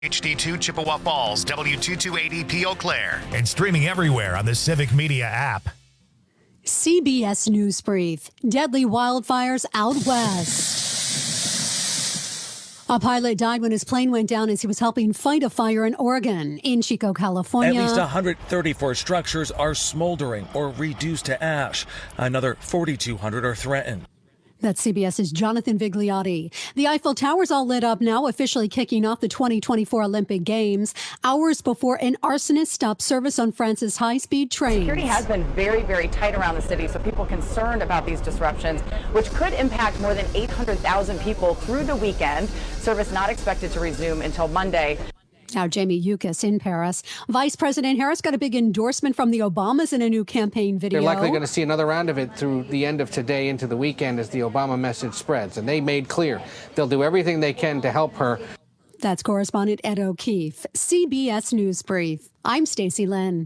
HD2 Chippewa Falls, W2280P Eau Claire, and streaming everywhere on the Civic Media app. CBS News Brief. Deadly wildfires out west. A pilot died when his plane went down as he was helping fight a fire in Oregon. In Chico, California, at least 134 structures are smoldering or reduced to ash. Another 4,200 are threatened. That's CBS's Jonathan Vigliotti. The Eiffel Tower's all lit up now, officially kicking off the 2024 Olympic Games, hours before an arsonist stopped service on France's high-speed train. Security has been very, very tight around the city, so people concerned about these disruptions, which could impact more than 800,000 people through the weekend. Service not expected to resume until Monday. Now, Jamie Yukas in Paris. Vice President Harris got a big endorsement from the Obamas in a new campaign video. They're likely going to see another round of it through the end of today into the weekend as the Obama message spreads. And they made clear they'll do everything they can to help her. That's correspondent Ed O'Keefe. CBS News Brief. I'm Stacey Lynn.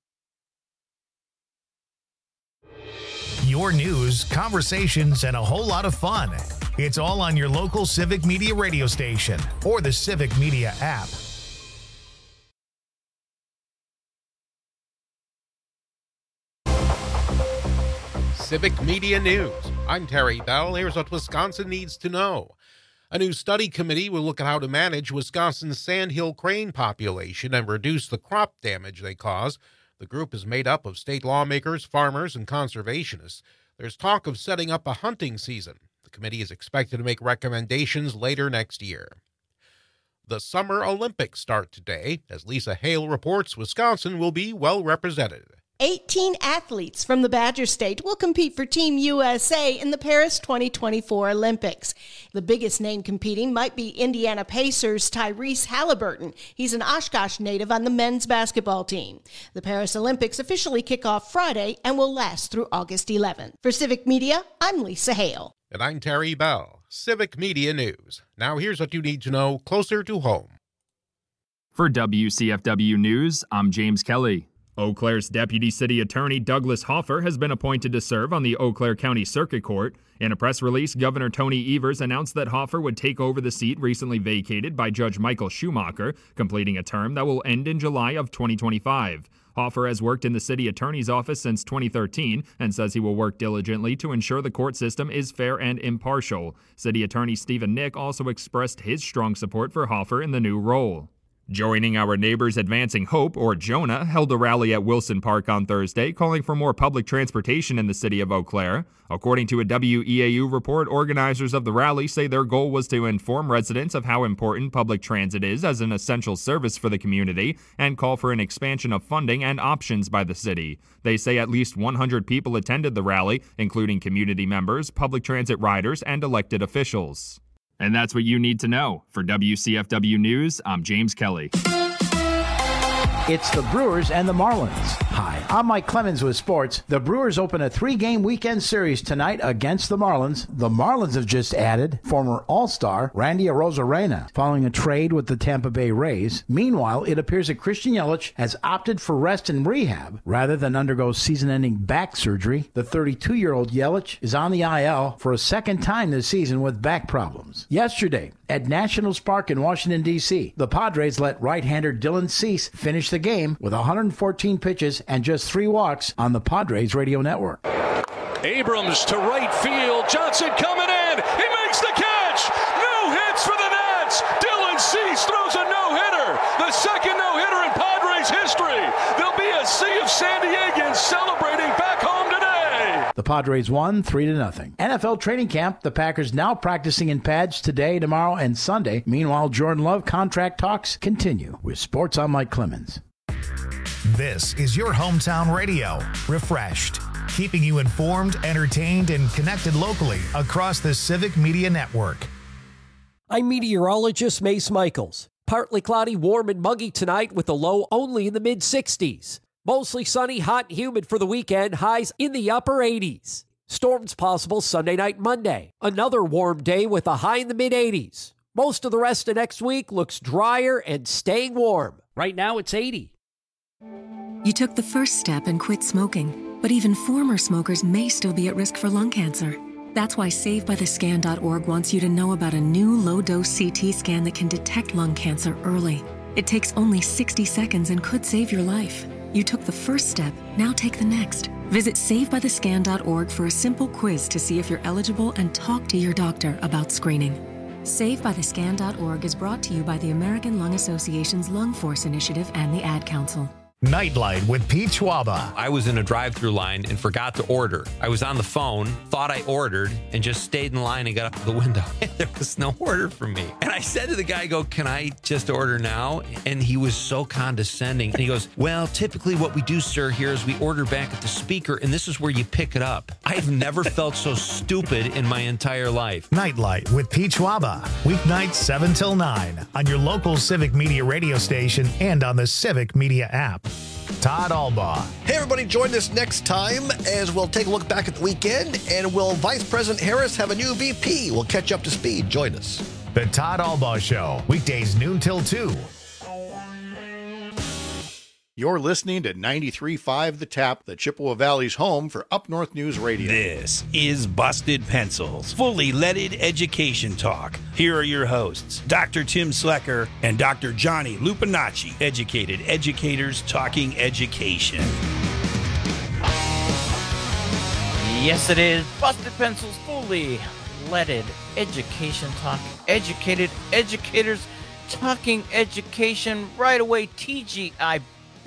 Your news, conversations, and a whole lot of fun. It's all on your local Civic Media radio station or the Civic Media app. Civic Media News. I'm Terry Bell. Here's what Wisconsin needs to know. A new study committee will look at how to manage Wisconsin's sandhill crane population and reduce the crop damage they cause. The group is made up of state lawmakers, farmers, and conservationists. There's talk of setting up a hunting season. The committee is expected to make recommendations later next year. The Summer Olympics start today. As Lisa Hale reports, Wisconsin will be well represented. 18 athletes from the Badger State will compete for Team USA in the Paris 2024 Olympics. The biggest name competing might be Indiana Pacers' Tyrese Halliburton. He's an Oshkosh native on the men's basketball team. The Paris Olympics officially kick off Friday and will last through August 11th. For Civic Media, I'm Lisa Hale. And I'm Terry Bell. Civic Media News. Now here's what you need to know closer to home. For WCFW News, I'm James Kelly. Eau Claire's Deputy City Attorney Douglas Hoffer has been appointed to serve on the Eau Claire County Circuit Court. In a press release, Governor Tony Evers announced that Hoffer would take over the seat recently vacated by Judge Michael Schumacher, completing a term that will end in July of 2025. Hoffer has worked in the city attorney's office since 2013 and says he will work diligently to ensure the court system is fair and impartial. City Attorney Stephen Nick also expressed his strong support for Hoffer in the new role. Joining Our Neighbors Advancing Hope, or JONAH, held a rally at Wilson Park on Thursday calling for more public transportation in the city of Eau Claire. According to a WEAU report, organizers of the rally say their goal was to inform residents of how important public transit is as an essential service for the community and call for an expansion of funding and options by the city. They say at least 100 people attended the rally, including community members, public transit riders, and elected officials. And that's what you need to know. For WCFW News, I'm James Kelly. It's the Brewers and the Marlins. Hi, I'm Mike Clemens with sports. The Brewers open a 3-game weekend series tonight against the Marlins. The Marlins have just added former All-Star Randy Arozarena following a trade with the Tampa Bay Rays. Meanwhile, it appears that Christian Yelich has opted for rest and rehab rather than undergo season-ending back surgery. The 32-year-old Yelich is on the IL for a second time this season with back problems. Yesterday, at Nationals Park in Washington, D.C., the Padres let right-hander Dylan Cease finish the game with 114 pitches and just 3 walks on the Padres radio network. Abrams to right field. Johnson coming in. He makes the catch. No hits for the Nats. Dylan Cease throws a no-hitter. The second no-hitter in Padres history. There'll be a sea of San Diegans celebrating back home today. The Padres won 3-0. NFL training camp. The Packers now practicing in pads today, tomorrow, and Sunday. Meanwhile, Jordan Love contract talks continue. With sports, I'm Mike Clemens. This is your hometown radio, refreshed, keeping you informed, entertained, and connected locally across the Civic Media Network. I'm meteorologist Mace Michaels. Partly cloudy, warm, and muggy tonight with a low only in the mid-60s. Mostly sunny, hot, and humid for the weekend, highs in the upper 80s. Storms possible Sunday night, Monday. Another warm day with a high in the mid-80s. Most of the rest of next week looks drier and staying warm. Right now it's 80. You took the first step and quit smoking, but even former smokers may still be at risk for lung cancer. That's why SaveByTheScan.org wants you to know about a new low-dose CT scan that can detect lung cancer early. It takes only 60 seconds and could save your life. You took the first step, now take the next. Visit SaveByTheScan.org for a simple quiz to see if you're eligible and talk to your doctor about screening. SaveByTheScan.org is brought to you by the American Lung Association's Lung Force Initiative and the Ad Council. Nightlight with Pete Schwaba. I was in a drive-through line and forgot to order. I was on the phone, thought I ordered, and just stayed in line and got up to the window. There was no order for me. And I said to the guy, can I just order now? And he was so condescending. And he goes, well, typically what we do, sir, here is we order back at the speaker, and this is where you pick it up. I've never felt so stupid in my entire life. Nightlight with Pete Schwaba. Weeknights 7 till 9 on your local Civic Media radio station and on the Civic Media app. Todd Albaugh. Hey, everybody, join us next time as we'll take a look back at the weekend, and will Vice President Harris have a new VP? We'll catch you up to speed. Join us. The Todd Albaugh Show, weekdays noon till 2. You're listening to 93.5 The Tap, the Chippewa Valley's home for Up North News Radio. This is Busted Pencils, fully leaded education talk. Here are your hosts, Dr. Tim Slecker and Dr. Johnny Lupinacci, educated educators talking education. Yes, it is Busted Pencils, fully leaded education talk. Educated educators talking education. Right away, TGI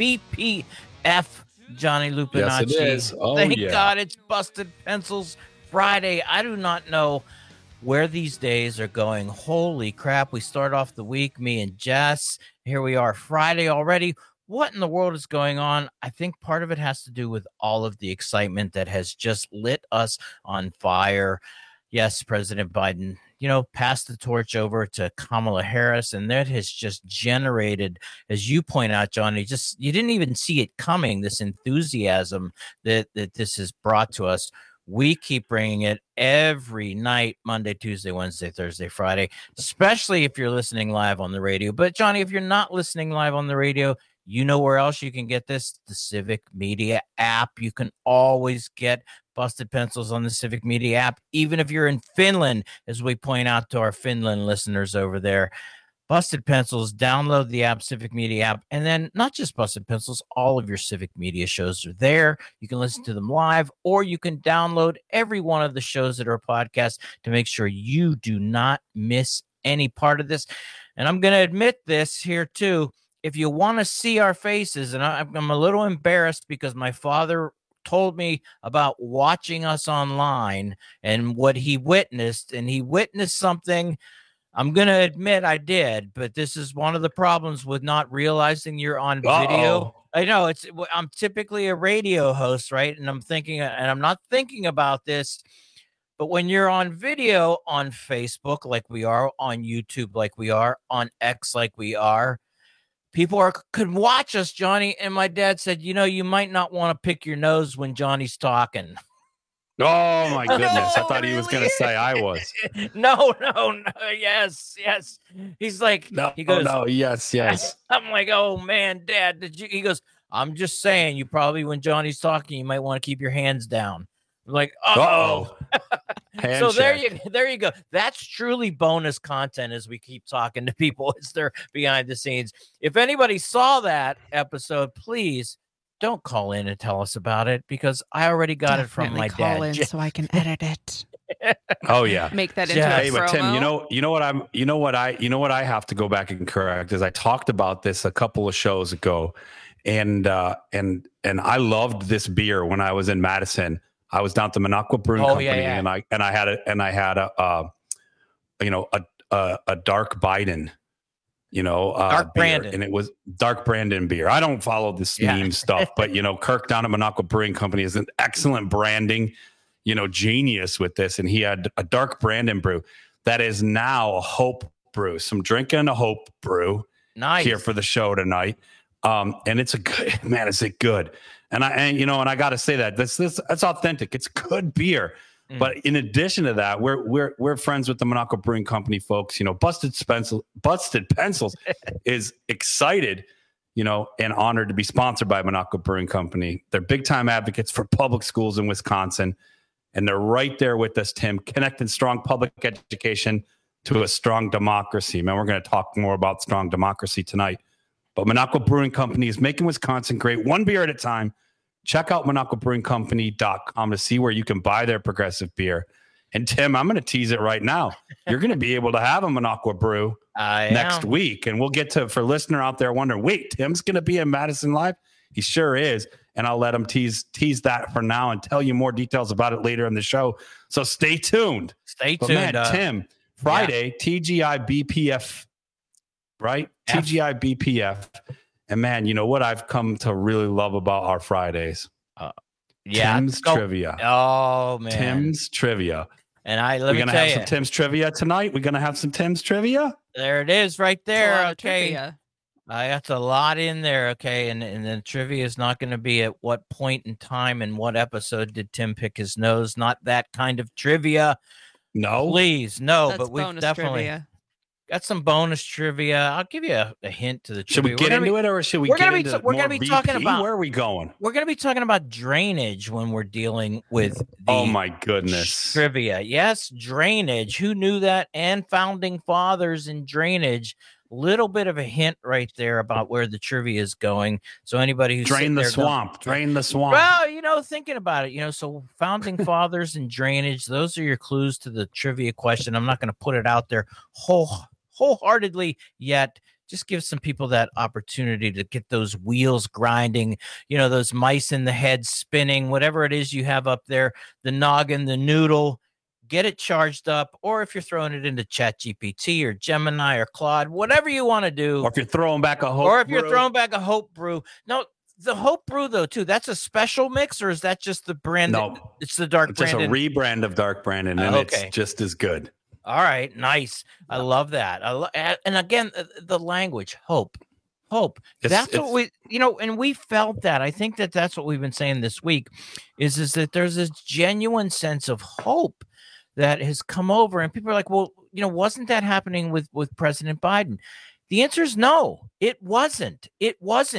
BPF, Johnny Lupinacci. Yes, it is. Oh, Thank yeah. God it's Busted Pencils Friday. I do not know where these days are going. Holy crap. We start off the week, me and Jess. Here we are, Friday already. What in the world is going on? I think part of it has to do with all of the excitement that has just lit us on fire. Yes, President Biden, passed the torch over to Kamala Harris, and that has just generated, as you point out, Johnny, you didn't even see it coming, this enthusiasm that this has brought to us. We keep bringing it every night, Monday, Tuesday, Wednesday, Thursday, Friday, especially if you're listening live on the radio. But, Johnny, if you're not listening live on the radio, you know where else you can get this? The Civic Media app. You can always get Busted Pencils on the Civic Media app, even if you're in Finland, as we point out to our Finland listeners over there. Busted Pencils, download the app, Civic Media app, and then not just Busted Pencils, all of your Civic Media shows are there. You can listen to them live, or you can download every one of the shows that are a podcast to make sure you do not miss any part of this. And I'm going to admit this here too. If you want to see our faces, and I'm a little embarrassed because my father told me about watching us online and what he witnessed, and he witnessed something. I'm going to admit I did, but this is one of the problems with not realizing you're on video. I know I'm typically a radio host, right? And I'm not thinking about this, but when you're on video on Facebook, like we are, on YouTube, like we are, on X, like we are, people could watch us, Johnny. And my dad said, you might not want to pick your nose when Johnny's talking. Oh, my goodness. I thought he was going to say I was. No. Yes. He's like, he goes, yes. I'm like, oh, man, Dad, he goes, I'm just saying, you probably, when Johnny's talking, you might want to keep your hands down. I'm like, uh-oh. So there you go. That's truly bonus content as we keep talking to people as they're behind the scenes. If anybody saw that episode, please don't call in and tell us about it, because I already got it from my dad. Call in so I can edit it. Oh yeah, make that into a promo. But Tim, you know what I have to go back and correct is I talked about this a couple of shows ago, and I loved this beer when I was in Madison. I was down at the Minocqua Brewing Company, and I had a Dark Biden, Dark Brandon, and it was Dark Brandon beer. I don't follow this meme stuff, but Kirk down at Minocqua Brewing Company is an excellent branding, genius with this, and he had a Dark Brandon brew that is now a Hope brew. So I'm drinking a Hope brew here for the show tonight, and it's a good man. Is it good? And I got to say that that's authentic. It's good beer. But in addition to that, we're friends with the Minocqua Brewing Company folks. Busted Pencils is excited, and honored to be sponsored by Minocqua Brewing Company. They're big time advocates for public schools in Wisconsin. And they're right there with us, Tim, connecting strong public education to a strong democracy. Man, we're going to talk more about strong democracy tonight. But Minocqua Brewing Company is making Wisconsin great, one beer at a time. Check out MinocquaBrewingCompany.com to see where you can buy their progressive beer. And Tim, I'm going to tease it right now. You're going to be able to have a Minocqua brew next week. And we'll get to, for listener out there wondering, wait, Tim's going to be in Madison Live? He sure is. And I'll let him tease that for now and tell you more details about it later in the show. So stay tuned. Stay tuned. Man, Tim, Friday, TGI BPF, right? TGI BPF. And man, you know what I've come to really love about our Fridays? Tim's Trivia. Oh, man. Tim's Trivia. And we're going to have some Tim's Trivia tonight. We're going to have some Tim's Trivia. There it is right there. Okay. Trivia. That's a lot in there. Okay. And the trivia is not going to be at what point in time and what episode did Tim pick his nose. Not that kind of trivia. No. Please. No. That's but we've definitely got some bonus trivia. I'll give you a hint to the trivia. Should we get into it, or should we get into it? We're going to be talking about, where are we going? We're going to be talking about drainage when we're dealing with the oh my goodness trivia. Yes, drainage. Who knew that? And founding fathers in drainage. Little bit of a hint right there about where the trivia is going. So anybody who's drain the swamp. Well, thinking about it, so founding fathers and drainage, those are your clues to the trivia question. I'm not going to put it out there wholeheartedly yet. Just give some people that opportunity to get those wheels grinding, those mice in the head spinning, whatever it is you have up there, the noggin, the noodle. Get it charged up, or if you're throwing it into ChatGPT or Gemini or Claude, whatever you want to do. Or if you're throwing back a Hope Brew. No, the Hope Brew, though, too, that's a special mix, or is that just the brand? No, it's the Dark Brandon. It's just a rebrand of Dark Brandon, and it's just as good. All right, nice. I love that. And again, the language, hope. That's what we, and we felt that. I think that's what we've been saying this week is that there's this genuine sense of hope that has come over, and people are like, well, wasn't that happening with President Biden? The answer is no, it wasn't. It was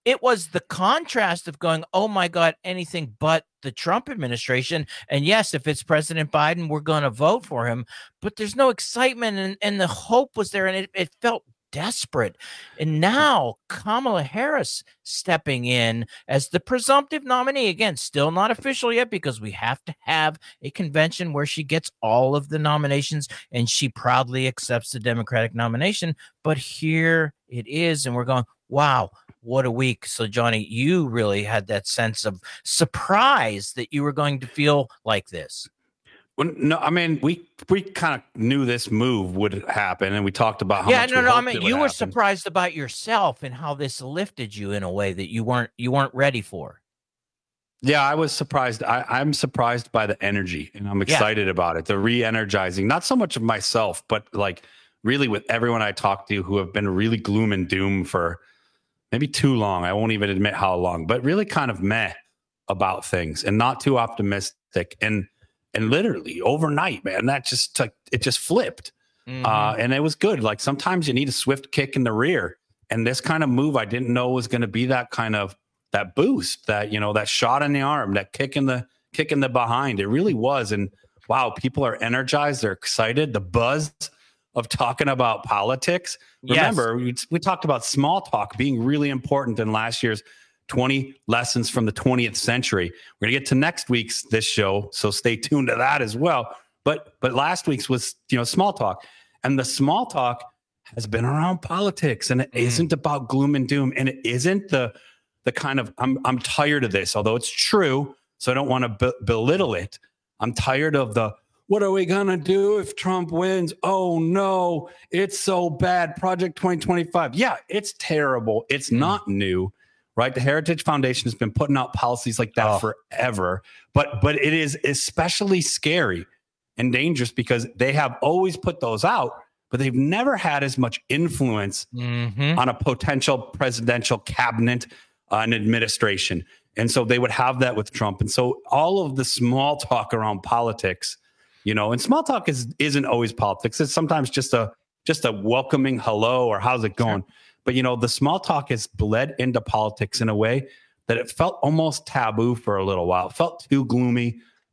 the contrast of going, oh my God, anything but the Trump administration. And yes, if it's President Biden, we're going to vote for him, but there's no excitement, and the hope was there, and it felt desperate. And now Kamala Harris stepping in as the presumptive nominee. Again, still not official yet because we have to have a convention where she gets all of the nominations, and she proudly accepts the Democratic nomination. But here it is, and we're going, wow, what a week. So, Johnny, you really had that sense of surprise that you were going to feel like this. Well, no, I mean, we kind of knew this move would happen, and we talked about how much I mean, you were surprised about yourself and how this lifted you in a way that you weren't ready for. Yeah, I was surprised. I'm surprised by the energy, and I'm excited about it. The re-energizing, not so much of myself, but like really with everyone I talked to who have been really gloom and doom for maybe too long. I won't even admit how long, but really kind of meh about things and not too optimistic. And literally overnight, man, it just flipped. Mm-hmm. And it was good. Like sometimes you need a swift kick in the rear. And this kind of move, I didn't know was going to be that kind of that boost, that, that shot in the arm, that kick in the behind. It really was. And wow, people are energized. They're excited. The buzz of talking about politics. Remember, we talked about small talk being really important in last year's 20 lessons from the 20th century. We're going to get to next week's this show, so stay tuned to that as well. But last week's was, small talk. And the small talk has been around politics, and it isn't about gloom and doom, and it isn't the kind of I'm tired of this, although it's true, so I don't want to belittle it. I'm tired of the what are we going to do if Trump wins? Oh no, it's so bad. Project 2025. Yeah, it's terrible. It's not new. Right. The Heritage Foundation has been putting out policies like that forever. But it is especially scary and dangerous because they have always put those out, but they've never had as much influence on a potential presidential cabinet and administration. And so they would have that with Trump. And so all of the small talk around politics, and small talk isn't always politics. It's sometimes just a welcoming hello or how's it going? Sure. But, the small talk has bled into politics in a way that it felt almost taboo for a little while. It felt too gloomy,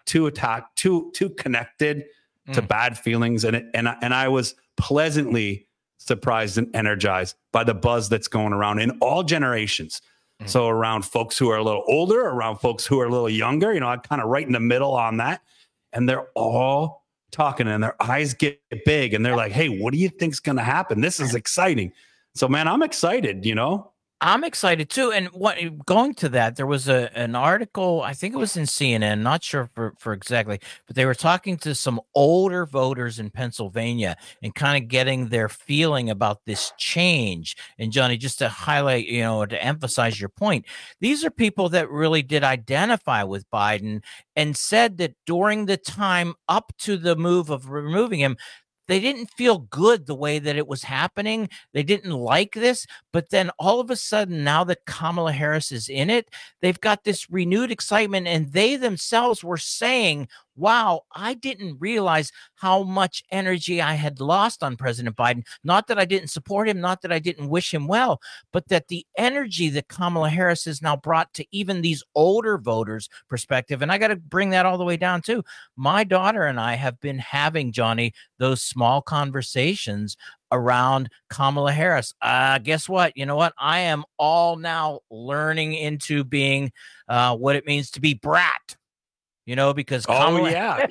too connected to bad feelings. And I was pleasantly surprised and energized by the buzz that's going around in all generations. So around folks who are a little older, around folks who are a little younger, I'm kind of right in the middle on that. And they're all talking and their eyes get big and they're like, hey, what do you think's going to happen? This is exciting. So, man, I'm excited, I'm excited too. And going to that, there was an article, I think it was in CNN, not sure for exactly, but they were talking to some older voters in Pennsylvania and kind of getting their feeling about this change. And Johnny, just to highlight, to emphasize your point, these are people that really did identify with Biden and said that during the time up to the move of removing him, they didn't feel good the way that it was happening. They didn't like this. But then all of a sudden, now that Kamala Harris is in it, they've got this renewed excitement. And they themselves were saying, wow, I didn't realize how much energy I had lost on President Biden. Not that I didn't support him, not that I didn't wish him well, but that the energy that Kamala Harris has now brought to even these older voters' perspective. And I got to bring that all the way down too. My daughter and I have been having, Johnny, those small conversations around Kamala Harris. Guess what? You know what? I am all now learning into being what it means to be brat. Because Kamala,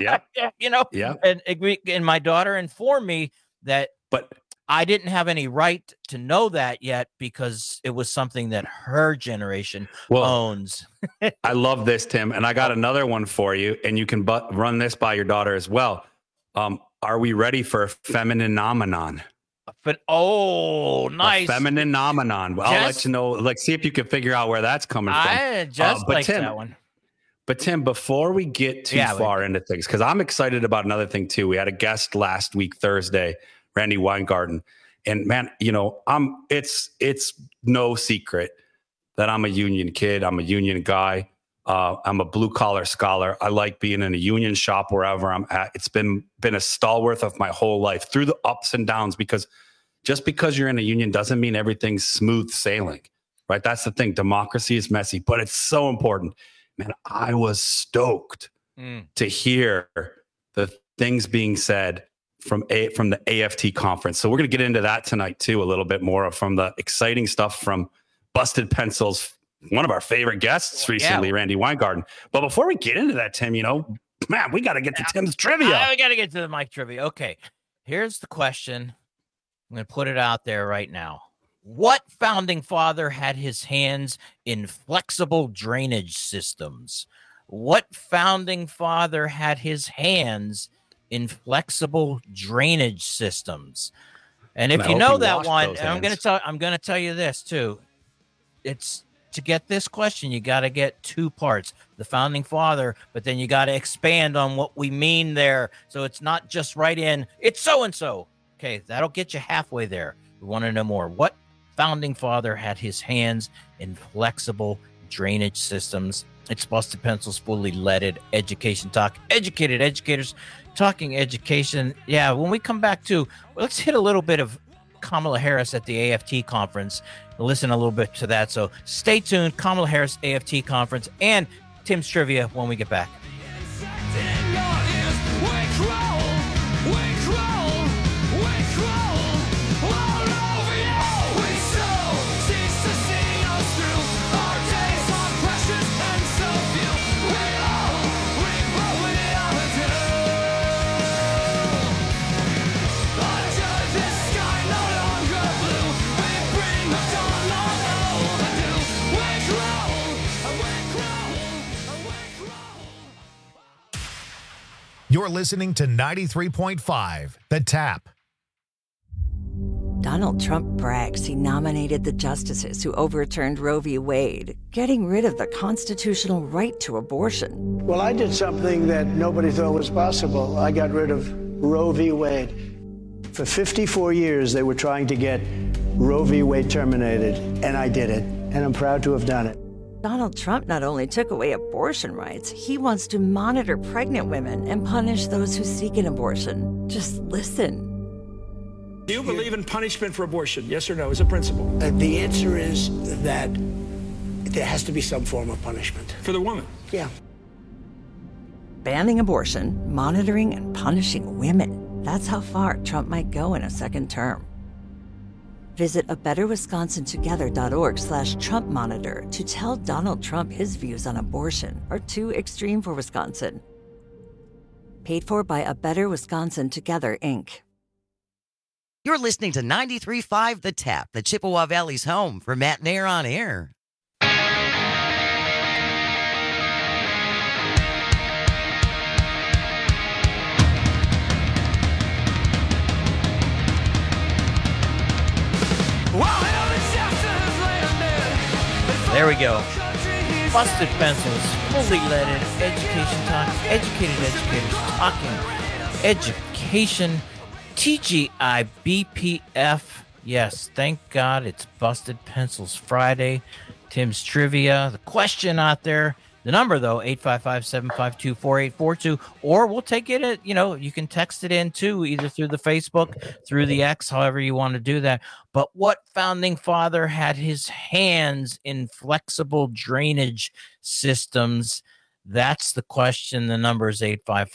and my daughter informed me that, but I didn't have any right to know that yet because it was something that her generation owns. I love this, Tim, and I got another one for you, and you can run this by your daughter as well. Are we ready for a feminine nomenon? But nice. A feminine nomenon. Well, I'll let you know. See if you can figure out where that's coming from. I just like that one. But Tim, before we get too far into things, because I'm excited about another thing too. We had a guest last week, Thursday, Randi Weingarten. And man, it's no secret that I'm a union kid. I'm a union guy. I'm a blue collar scholar. I like being in a union shop wherever I'm at. It's been a stalwart of my whole life through the ups and downs, because just because you're in a union doesn't mean everything's smooth sailing, right? That's the thing. Democracy is messy, but it's so important. Man, I was stoked to hear the things being said from the AFT conference. So we're going to get into that tonight too, a little bit more from the exciting stuff from Busted Pencils, one of our favorite guests recently, Randi Weingarten. But before we get into that, Tim, man, we got to get to Tim's trivia. We got to get to the Mike trivia. Okay, here's the question. I'm going to put it out there right now. What founding father had his hands in flexible drainage systems? What founding father had his hands in flexible drainage systems? And if you know that one, and I'm going to tell you this too. It's to get this question, you got to get two parts, the founding father, but then you got to expand on what we mean there. So it's not just right in, it's so-and-so. Okay, that'll get you halfway there. We want to know more. What founding father had his hands in flexible drainage systems? It's Busted Pencils, fully leaded education talk. Educated educators talking education. Yeah, when we come back to, let's hit a little bit of Kamala Harris at the AFT conference. Listen a little bit to that. So stay tuned. Kamala Harris AFT conference and Tim's trivia when we get back. You're listening to 93.5, The Tap. Donald Trump brags he nominated the justices who overturned Roe v. Wade, getting rid of the constitutional right to abortion. Well, I did something that nobody thought was possible. I got rid of Roe v. Wade. For 54 years, they were trying to get Roe v. Wade terminated, and I did it, and I'm proud to have done it. Donald Trump not only took away abortion rights, he wants to monitor pregnant women and punish those who seek an abortion. Just listen. Do you believe in punishment for abortion? Yes or no, as a principle? The answer is that there has to be some form of punishment. For the woman? Yeah. banning abortion, monitoring and punishing women. That's how far Trump might go in a second term. Visit abetterwisconsintogether.org/Trump Monitor to tell Donald Trump his views on abortion are too extreme for Wisconsin. Paid for by A Better Wisconsin Together, Inc. You're listening to 93.5 The Tap, the Chippewa Valley's home for Matt Nair on Air. There we go. Busted Pencils, fully leaded education talk, educated educators talking education, TGI BPF. Yes, thank God it's Busted Pencils Friday. Tim's Trivia. The question out there, the number though, 855-752-4842, or we'll take it at, you can text it in too, either through the Facebook, through the X, however you want to do that. But what founding father had his hands in flexible drainage systems? That's the question. The number is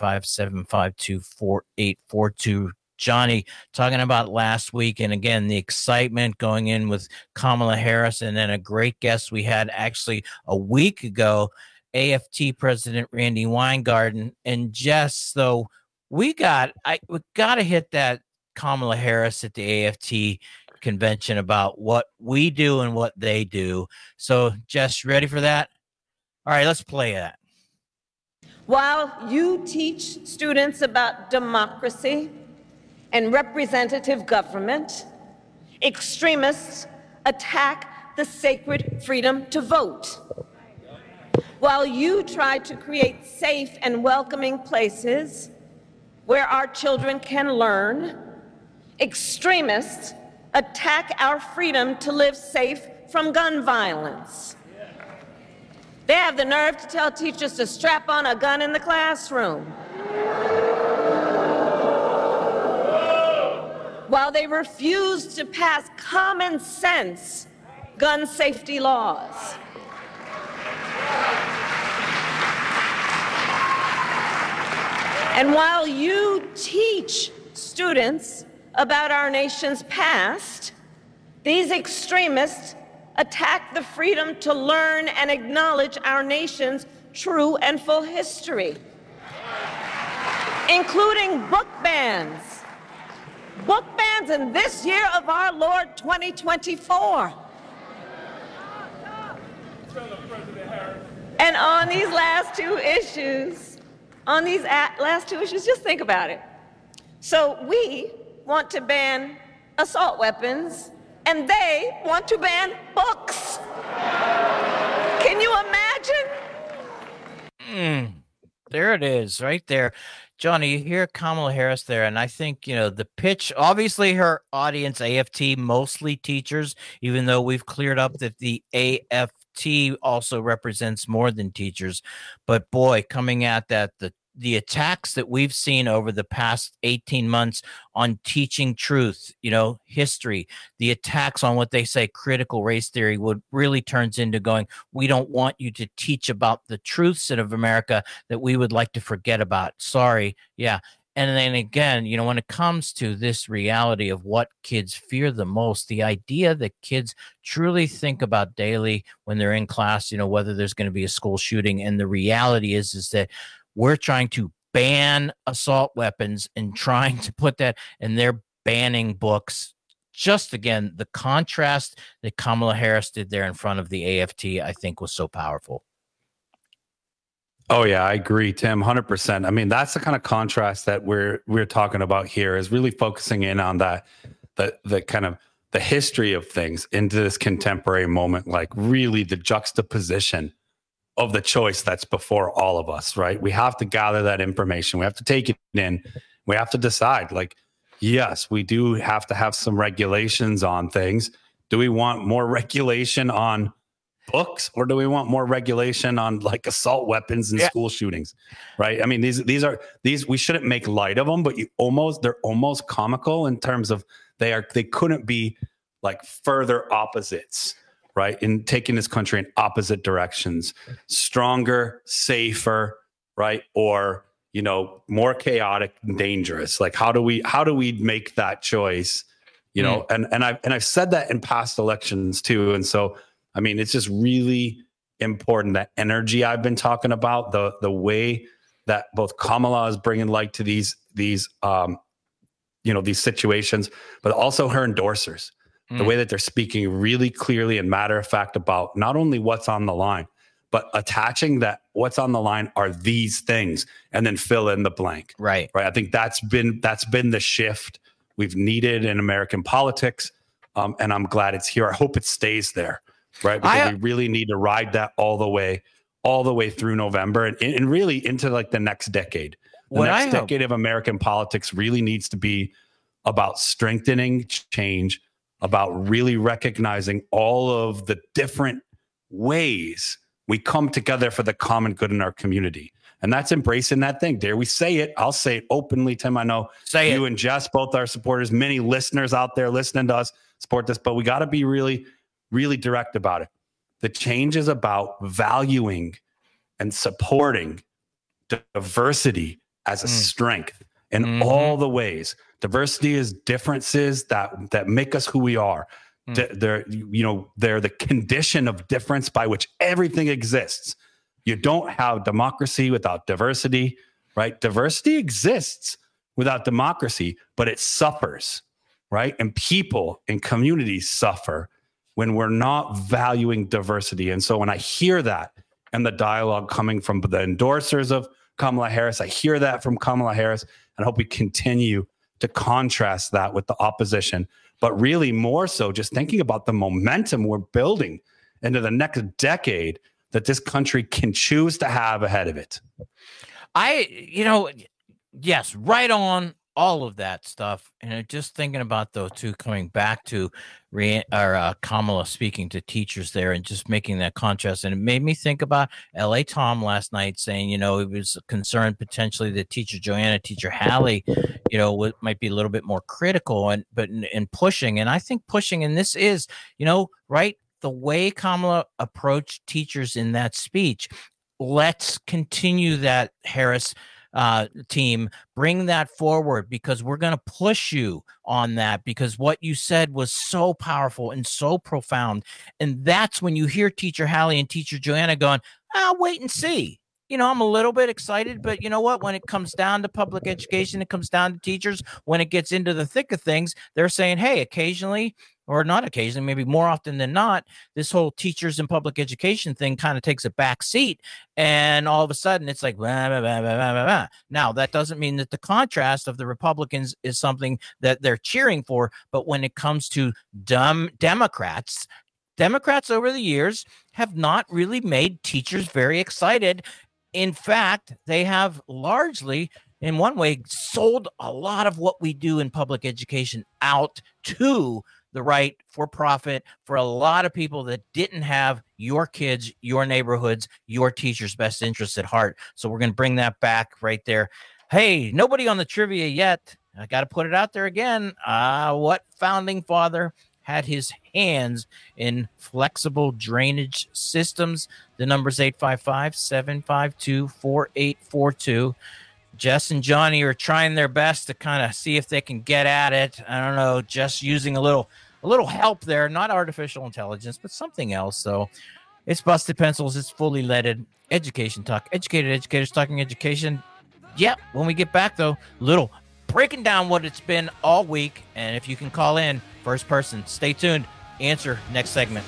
855-752-4842. Johnny, talking about last week, and again, the excitement going in with Kamala Harris, and then a great guest we had actually a week ago, AFT President Randy Weingarten. And Jess, though, we got to hit that Kamala Harris at the AFT convention about what we do and what they do. So, Jess, ready for that? All right, let's play that. While you teach students about democracy and representative government, extremists attack the sacred freedom to vote. While you try to create safe and welcoming places where our children can learn, extremists attack our freedom to live safe from gun violence. They have the nerve to tell teachers to strap on a gun in the classroom, while they refuse to pass common sense gun safety laws. And while you teach students about our nation's past, these extremists attack the freedom to learn and acknowledge our nation's true and full history, including book bans. Book bans in this year of our Lord 2024. And on these last two issues, just think about it. So we want to ban assault weapons, and they want to ban books. Can you imagine? There it is, right there. Johnny, you hear Kamala Harris there, and I think, the pitch, obviously her audience, AFT, mostly teachers, even though we've cleared up that the AFT also represents more than teachers. But boy, coming at that, the attacks that we've seen over the past 18 months on teaching truth, history, the attacks on what they say critical race theory would really turns into going, we don't want you to teach about the truths of America that we would like to forget about. Sorry. Yeah. And then again, when it comes to this reality of what kids fear the most, the idea that kids truly think about daily when they're in class, whether there's going to be a school shooting. And the reality is that we're trying to ban assault weapons and trying to put that, and they're banning books. Just again, the contrast that Kamala Harris did there in front of the AFT, I think, was so powerful. Oh yeah, I agree, Tim, 100%. I mean, that's the kind of contrast that we're talking about here, is really focusing in on that, the kind of the history of things into this contemporary moment, like really the juxtaposition of the choice that's before all of us, right? We have to gather that information. We have to take it in. We have to decide, like, yes, we do have to have some regulations on things. Do we want more regulation on books, or do we want more regulation on like assault weapons and school shootings? Right. I mean, these we shouldn't make light of them, but they're almost comical in terms of they couldn't be like further opposites. Right, in taking this country in opposite directions, stronger, safer, right? Or, more chaotic and dangerous? Like, how do we make that choice? And I've said that in past elections too. And so, I mean, it's just really important, that energy I've been talking about, the way that both Kamala is bringing light to these situations, but also her endorsers, the way that they're speaking really clearly and matter of fact about not only what's on the line, but attaching that what's on the line are these things, and then fill in the blank. Right. I think that's been the shift we've needed in American politics. And I'm glad it's here. I hope it stays there. Right. Because we really need to ride that all the way through November and really into like the next decade. The next decade of American politics really needs to be about strengthening change, about really recognizing all of the different ways we come together for the common good in our community. And that's embracing that thing. Dare we say it? I'll say it openly, Tim. I know you and Jess, both our supporters, many listeners out there listening to us support this, but we got to be really, really direct about it. The change is about valuing and supporting diversity as a strength in all the ways. Diversity is differences that make us who we are. They're the condition of difference by which everything exists. You don't have democracy without diversity, right? Diversity exists without democracy, but it suffers, right? And people and communities suffer when we're not valuing diversity. And so when I hear that and the dialogue coming from the endorsers of Kamala Harris, I hear that from Kamala Harris, and I hope we continue to contrast that with the opposition. But really more so just thinking about the momentum we're building into the next decade that this country can choose to have ahead of it. Yes, right on all of that stuff. And just thinking about those two, coming back to Kamala speaking to teachers there and just making that contrast. And it made me think about L.A. Tom last night saying, he was concerned potentially that Teacher Joanna, Teacher Hallie, might be a little bit more critical in pushing. And I think pushing, and this is, right, the way Kamala approached teachers in that speech. Let's continue that, Harris team, bring that forward, because we're going to push you on that, because what you said was so powerful and so profound. And that's when you hear Teacher Hallie and Teacher Joanna going, I'll wait and see. I'm a little bit excited, but you know what? When it comes down to public education, it comes down to teachers. When it gets into the thick of things, they're saying, hey, occasionally, or not occasionally, maybe more often than not, this whole teachers in public education thing kind of takes a back seat. And all of a sudden it's like, blah, blah, blah, blah, blah, blah. Now, that doesn't mean that the contrast of the Republicans is something that they're cheering for. But when it comes to Democrats over the years have not really made teachers very excited. In fact, they have largely, in one way, sold a lot of what we do in public education out to the right, for profit, for a lot of people that didn't have your kids, your neighborhoods, your teachers' best interests at heart. So we're going to bring that back right there. Hey, nobody on the trivia yet. I got to put it out there again. What founding father had his hands in flexible drainage systems? The number's 855-752-4842. Jess and Johnny are trying their best to kind of see if they can get at it. I don't know, just using a little help there, not artificial intelligence, but something else. So it's Busted Pencils. It's fully leaded education talk. Educated educators talking education. Yeah, when we get back, though, little breaking down what it's been all week. And if you can call in, first person, stay tuned. Answer next segment.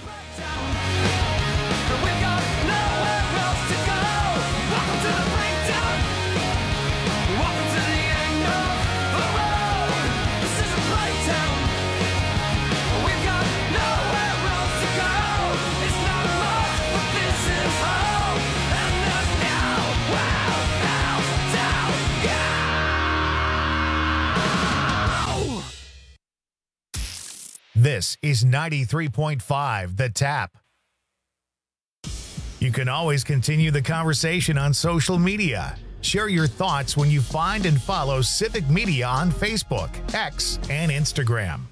This is 93.5 The Tap. You can always continue the conversation on social media. Share your thoughts when you find and follow Civic Media on Facebook, X, and Instagram.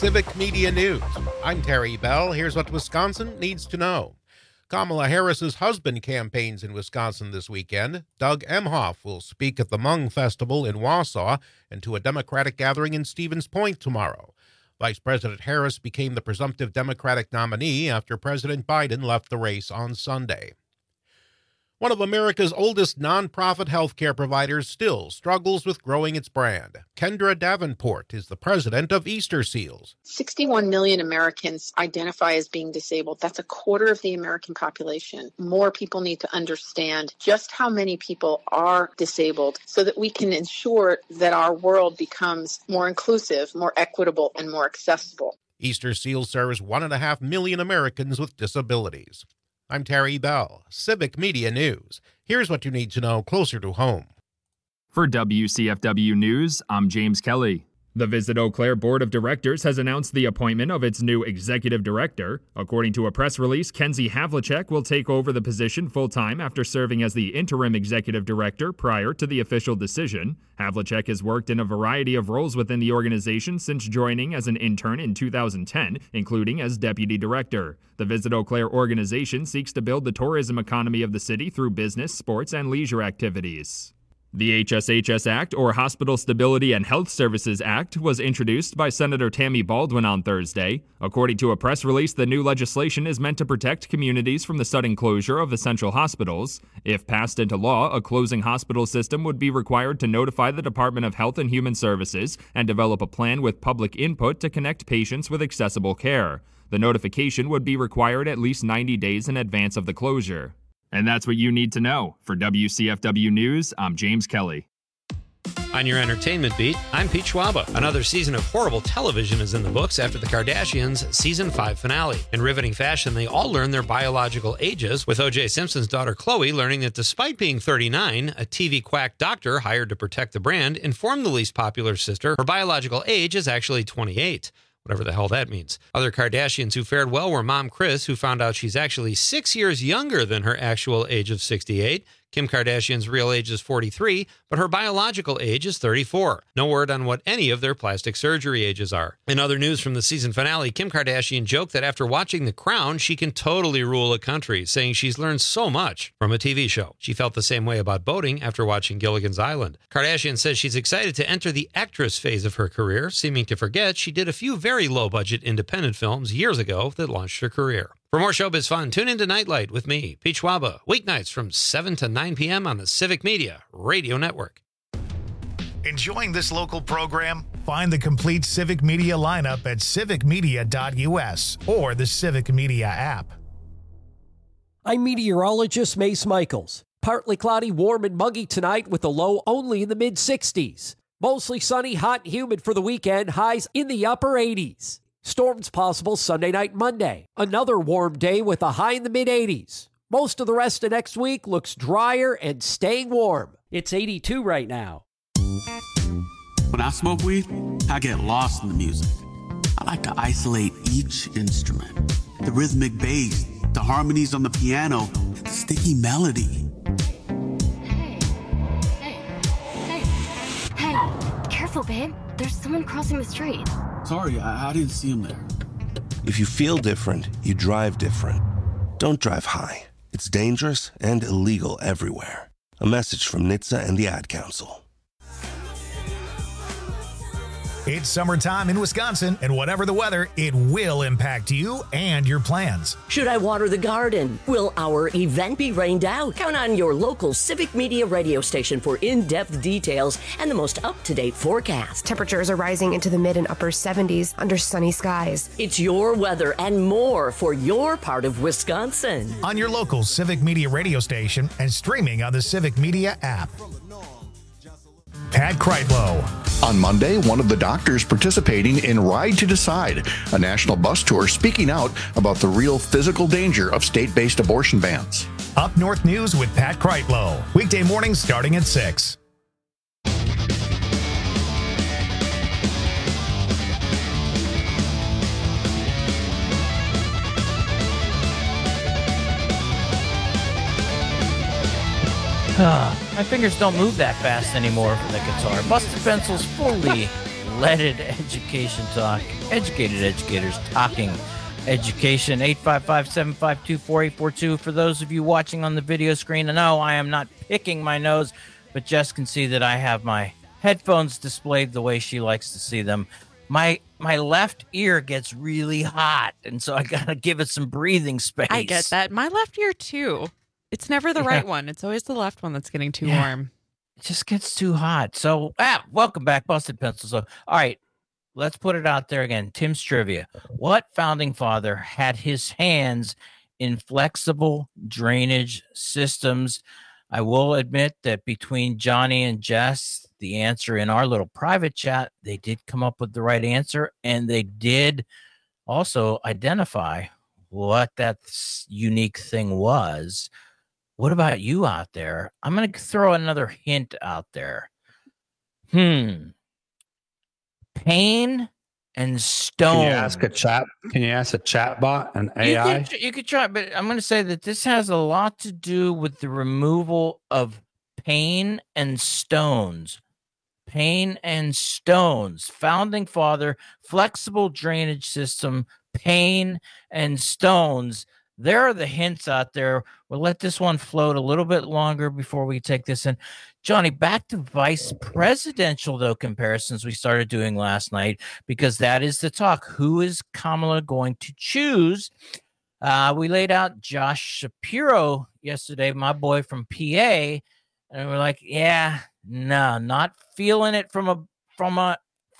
Civic Media News. I'm Terry Bell. Here's what Wisconsin needs to know. Kamala Harris's husband campaigns in Wisconsin this weekend. Doug Emhoff will speak at the Hmong Festival in Wausau and to a Democratic gathering in Stevens Point tomorrow. Vice President Harris became the presumptive Democratic nominee after President Biden left the race on Sunday. One of America's oldest nonprofit healthcare providers still struggles with growing its brand. Kendra Davenport is the president of Easter Seals. 61 million Americans identify as being disabled. That's a quarter of the American population. More people need to understand just how many people are disabled so that we can ensure that our world becomes more inclusive, more equitable, and more accessible. Easter Seals serves 1.5 million Americans with disabilities. I'm Terry Bell, Civic Media News. Here's what you need to know closer to home. For WCFW News, I'm James Kelly. The Visit Eau Claire Board of Directors has announced the appointment of its new executive director. According to a press release, Kenzie Havlicek will take over the position full-time after serving as the interim executive director prior to the official decision. Havlicek has worked in a variety of roles within the organization since joining as an intern in 2010, including as deputy director. The Visit Eau Claire organization seeks to build the tourism economy of the city through business, sports, and leisure activities. The HSHS Act, or Hospital Stability and Health Services Act, was introduced by Senator Tammy Baldwin on Thursday. According to a press release, the new legislation is meant to protect communities from the sudden closure of essential hospitals. If passed into law, a closing hospital system would be required to notify the Department of Health and Human Services and develop a plan with public input to connect patients with accessible care. The notification would be required at least 90 days in advance of the closure. And that's what you need to know. For WCFW News, I'm James Kelly. On your entertainment beat, I'm Pete Schwaba. Another season of horrible television is in the books after the Kardashians' season 5 finale. In riveting fashion, they all learn their biological ages, with O.J. Simpson's daughter Khloe learning that despite being 39, a TV quack doctor hired to protect the brand informed the least popular sister her biological age is actually 28. Whatever the hell that means. Other Kardashians who fared well were Mom Kris, who found out she's actually 6 years younger than her actual age of 68. Kim Kardashian's real age is 43, but her biological age is 34. No word on what any of their plastic surgery ages are. In other news from the season finale, Kim Kardashian joked that after watching The Crown, she can totally rule a country, saying she's learned so much from a TV show. She felt the same way about boating after watching Gilligan's Island. Kardashian says she's excited to enter the actress phase of her career, seeming to forget she did a few very low-budget independent films years ago that launched her career. For more showbiz fun, tune into Nightlight with me, Pete Schwaba, weeknights from 7 to 9 p.m. on the Civic Media Radio Network. Enjoying this local program? Find the complete Civic Media lineup at civicmedia.us or the Civic Media app. I'm meteorologist Mace Michaels. Partly cloudy, warm, and muggy tonight with a low only in the mid-60s. Mostly sunny, hot, and humid for the weekend, highs in the upper 80s. Storms possible Sunday night, Monday. Another warm day with a high in the mid-80s. Most of the rest of next week looks drier and staying warm. It's 82 right now. When I smoke weed, I get lost in the music. I like to isolate each instrument. The rhythmic bass, the harmonies on the piano, the sticky melody. Hey, careful, babe. There's someone crossing the street. Sorry, I didn't see him there. If you feel different, you drive different. Don't drive high. It's dangerous and illegal everywhere. A message from NHTSA and the Ad Council. It's summertime in Wisconsin, and whatever the weather, it will impact you and your plans. Should I water the garden? Will our event be rained out? Count on your local Civic Media radio station for in-depth details and the most up-to-date forecast. Temperatures are rising into the mid and upper 70s under sunny skies. It's your weather and more for your part of Wisconsin. On your local Civic Media radio station and streaming on the Civic Media app. Pat Kreitlow. On Monday, one of the doctors participating in Ride to Decide, a national bus tour speaking out about the real physical danger of state-based abortion bans. Up North News with Pat Kreitlow. Weekday mornings starting at 6. My fingers don't move that fast anymore for the guitar. Busted Pencils fully leaded education talk. Educated educators talking education. 855-752-4842. For those of you watching on the video screen, no, I am not picking my nose, but Jess can see that I have my headphones displayed the way she likes to see them. My left ear gets really hot, and so I gotta give it some breathing space. I get that. My left ear too. It's never the right one. It's always the left one that's getting too warm. It just gets too hot. So, welcome back, Busted Pencil. So, all right, let's put it out there again. Tim's trivia. What founding father had his hands in flexible drainage systems? I will admit that between Johnny and Jess, the answer in our little private chat, they did come up with the right answer, and they did also identify what that unique thing was. What about you out there? I'm going to throw another hint out there. Pain and stone. Can you ask a chat bot, an AI? You could try, but I'm going to say that this has a lot to do with the removal of pain and stones. Pain and stones. Founding father, flexible drainage system, pain and stones. There are the hints out there. We'll let this one float a little bit longer before we take this in. Johnny, back to vice presidential, though, comparisons we started doing last night, because that is the talk. Who is Kamala going to choose? We laid out Josh Shapiro yesterday, my boy from PA, and we're like, yeah, no, not feeling it from a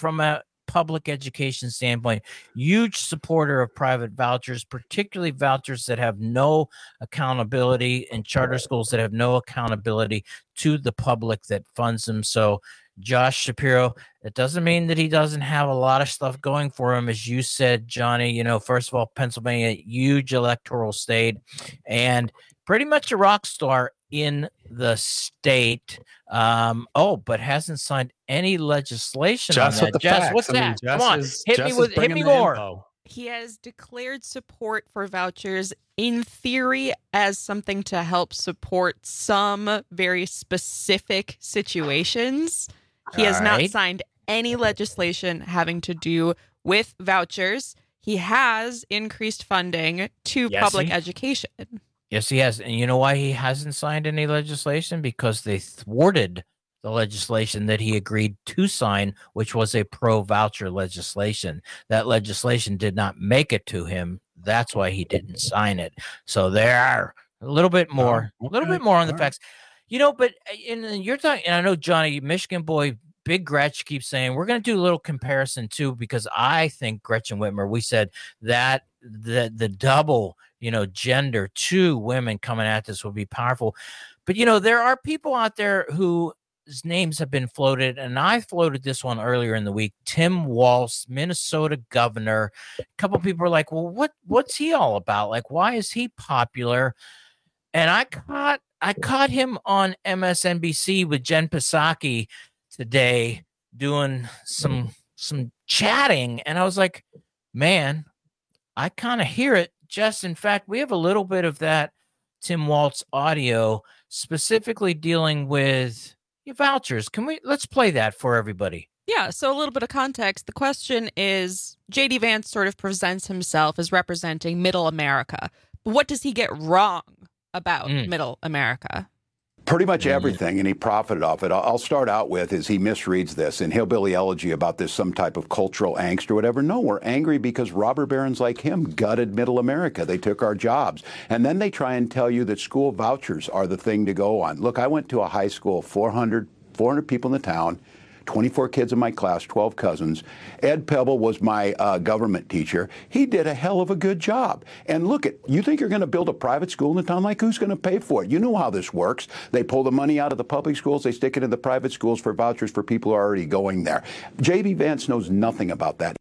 public education standpoint. Huge supporter of private vouchers, particularly vouchers that have no accountability, and charter schools that have no accountability to the public that funds them. So Josh Shapiro, it doesn't mean that he doesn't have a lot of stuff going for him. As you said, Johnny, you know, first of all, Pennsylvania, huge electoral state and pretty much a rock star in the state. But hasn't signed any legislation on that. Jess, what's that? Come on, hit me more. He has declared support for vouchers in theory as something to help support some very specific situations. He has not signed any legislation having to do with vouchers. He has increased funding to public education. Yes, he has. And you know why he hasn't signed any legislation? Because they thwarted the legislation that he agreed to sign, which was a pro-voucher legislation. That legislation did not make it to him. That's why he didn't sign it. So there are a little bit more on the facts. You know, but you're talking, and I know, Johnny, Michigan boy, Big Gretch keeps saying, we're going to do a little comparison too, because I think Gretchen Whitmer, we said that the double, gender, two women coming at this will be powerful. But, there are people out there whose names have been floated, and I floated this one earlier in the week. Tim Walz, Minnesota governor. A couple people are like, well, what's he all about? Like, why is he popular? And I caught him on MSNBC with Jen Psaki today doing some chatting, and I was like, man, I kind of hear it. Jess, in fact, we have a little bit of that Tim Walz audio specifically dealing with vouchers. Let's play that for everybody. Yeah, so a little bit of context. The question is, J.D. Vance sort of presents himself as representing middle America. But what does he get wrong about middle America? Pretty much everything, and he profited off it. I'll start out with is he misreads this in Hillbilly Elegy about this some type of cultural angst or whatever. No, we're angry because robber barons like him gutted middle America. They took our jobs. And then they try and tell you that school vouchers are the thing to go on. Look, I went to a high school, 400 people in the town, 24 kids in my class, 12 cousins. Ed Pebble was my government teacher. He did a hell of a good job. And look, you think you're going to build a private school in the town? Like, who's going to pay for it? You know how this works. They pull the money out of the public schools. They stick it in the private schools for vouchers for people who are already going there. J.D. Vance knows nothing about that.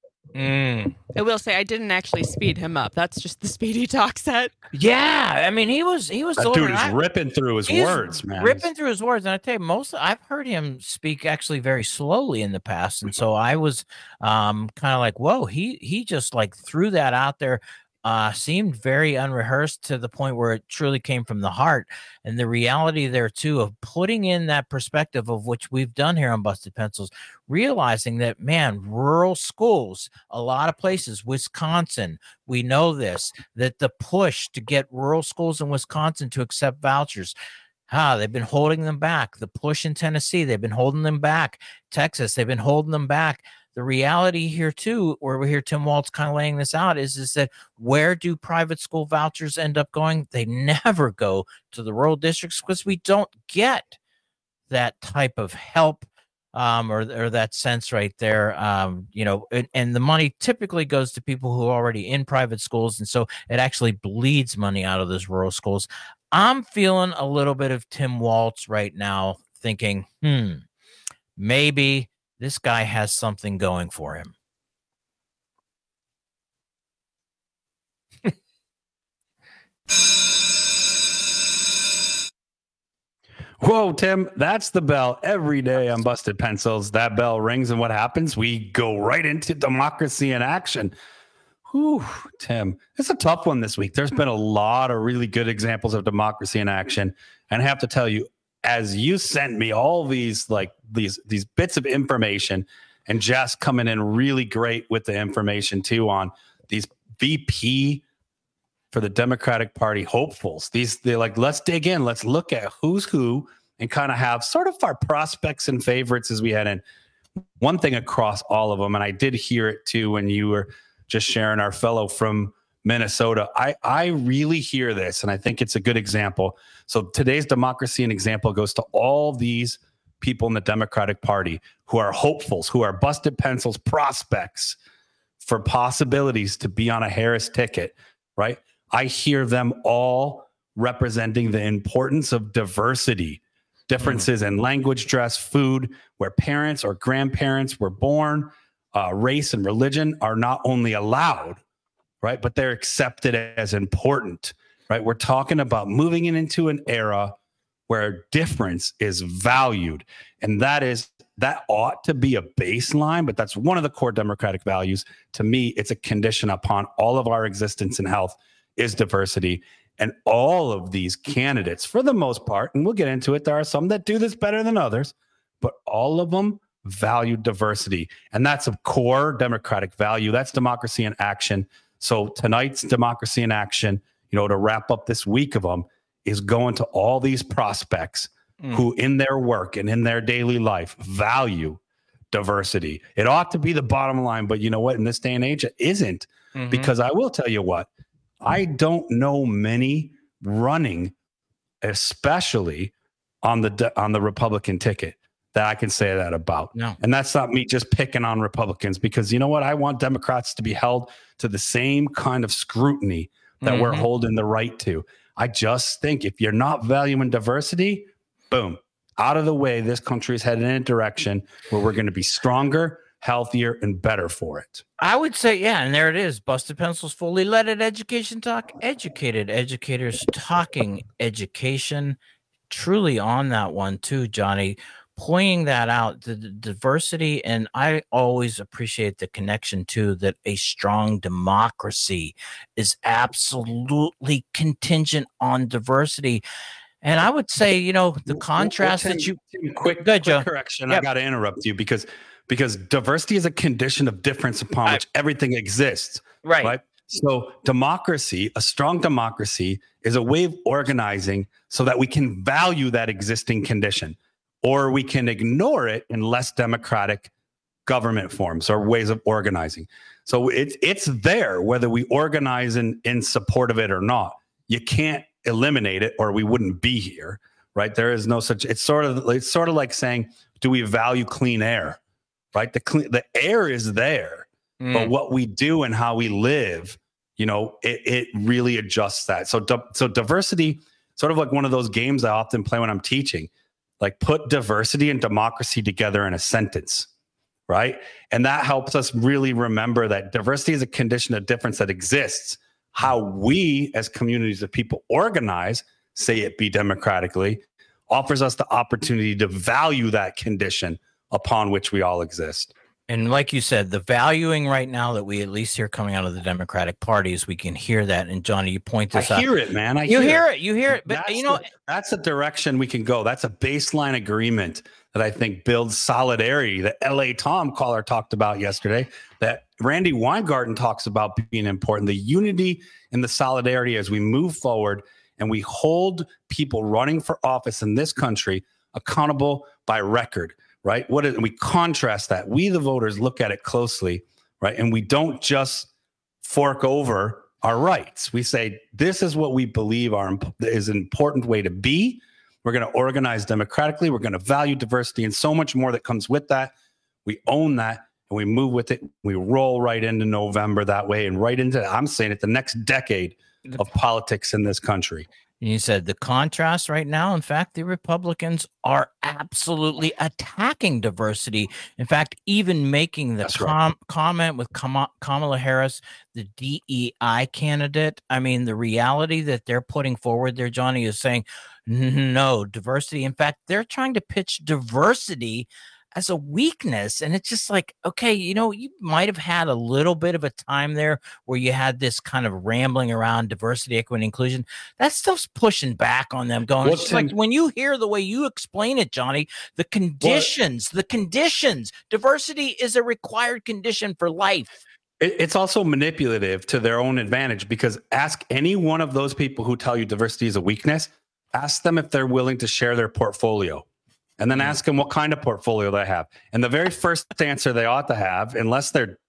I will say I didn't actually speed him up. That's just the speed he talks at. Yeah, I mean he was. That dude is ripping through his words, man. Ripping through his words, and I tell you, I've heard him speak actually very slowly in the past, and so I was kind of like, whoa, he just like threw that out there. seemed very unrehearsed to the point where it truly came from the heart. And the reality there, too, of putting in that perspective of which we've done here on Busted Pencils, realizing that, man, rural schools, a lot of places, Wisconsin, we know this, that the push to get rural schools in Wisconsin to accept vouchers, they've been holding them back. The push in Tennessee, they've been holding them back. Texas, they've been holding them back. The reality here, too, where we hear Tim Walz kind of laying this out, is that where do private school vouchers end up going? They never go to the rural districts because we don't get that type of help or that sense right there. And the money typically goes to people who are already in private schools. And so it actually bleeds money out of those rural schools. I'm feeling a little bit of Tim Walz right now, thinking, maybe this guy has something going for him. Whoa, Tim, that's the bell every day on Busted Pencils. That bell rings, and what happens? We go right into democracy in action. Whew, Tim, it's a tough one this week. There's been a lot of really good examples of democracy in action. And I have to tell you, as you sent me all these bits of information, and Jess coming in really great with the information too on these VP for the Democratic Party hopefuls. They're like, let's dig in. Let's look at who's who and kind of have sort of our prospects and favorites as we head in. One thing across all of them, and I did hear it too when you were just sharing, our fellow from Minnesota. I really hear this, and I think it's a good example. So today's democracy and example goes to all these people in the Democratic Party who are hopefuls, who are Busted Pencils prospects for possibilities to be on a Harris ticket, right? I hear them all representing the importance of diversity, differences in language, dress, food, where parents or grandparents were born, race and religion are not only allowed, right, but they're accepted as important, right? We're talking about moving into an era where difference is valued. And that ought to be a baseline, but that's one of the core democratic values. To me, it's a condition upon all of our existence and health is diversity. And all of these candidates, for the most part, and we'll get into it, there are some that do this better than others, but all of them value diversity. And that's a core democratic value. That's democracy in action. So tonight's democracy in action, to wrap up this week of them, is going to all these prospects who in their work and in their daily life value diversity. It ought to be the bottom line, but you know what? In this day and age, it isn't. Because I will tell you what, I don't know many running, especially on the Republican ticket, that I can say that about. No. And that's not me just picking on Republicans, because you know what? I want Democrats to be held to the same kind of scrutiny that we're holding the right to. I just think if you're not valuing diversity, boom, out of the way. This country is headed in a direction where we're going to be stronger, healthier, and better for it. I would say, yeah, and there it is. Busted Pencils, fully leaded education talk, educated educators talking education. Truly on that one too, Johnny, pointing that out, the diversity. And I always appreciate the connection too, that a strong democracy is absolutely contingent on diversity. And I would say, the contrast that you quick correction. Yep. I got to interrupt you because diversity is a condition of difference upon which everything exists. Right. So democracy, a strong democracy, is a way of organizing so that we can value that existing condition, or we can ignore it in less democratic government forms or ways of organizing. So it's there, whether we organize in support of it or not. You can't eliminate it, or we wouldn't be here, right? There is no such. It's sort of like saying, do we value clean air? Right? The air is there, but what we do and how we live, it really adjusts that. So diversity, sort of like one of those games I often play when I'm teaching, like put diversity and democracy together in a sentence, right? And that helps us really remember that diversity is a condition of difference that exists. How we as communities of people organize, say it be democratically, offers us the opportunity to value that condition upon which we all exist. And like you said, the valuing right now that we at least hear coming out of the Democratic Party is we can hear that. And Johnny, you point this out. I hear it, man. You hear it. But that's a direction we can go. That's a baseline agreement that I think builds solidarity that LA Tom caller talked about yesterday, that Randy Weingarten talks about being important, the unity and the solidarity as we move forward and we hold people running for office in this country accountable by record. Right? And we contrast that. We, the voters, look at it closely, right? And we don't just fork over our rights. We say, this is what we believe is an important way to be. We're going to organize democratically. We're going to value diversity and so much more that comes with that. We own that and we move with it. We roll right into November that way and right into, I'm saying it, the next decade of politics in this country. You said the contrast right now. In fact, the Republicans are absolutely attacking diversity. In fact, even making the comment with Kamala Harris, the DEI candidate. I mean, the reality that they're putting forward there, Johnny, is saying no diversity. In fact, they're trying to pitch diversity as a weakness. And it's just like, okay, you might have had a little bit of a time there where you had this kind of rambling around diversity, equity, inclusion. That stuff's pushing back on them going, it's like when you hear the way you explain it, Johnny, the conditions, diversity is a required condition for life. It's also manipulative to their own advantage, because ask any one of those people who tell you diversity is a weakness, ask them if they're willing to share their portfolio. And then ask them what kind of portfolio they have. And the very first answer they ought to have, unless they're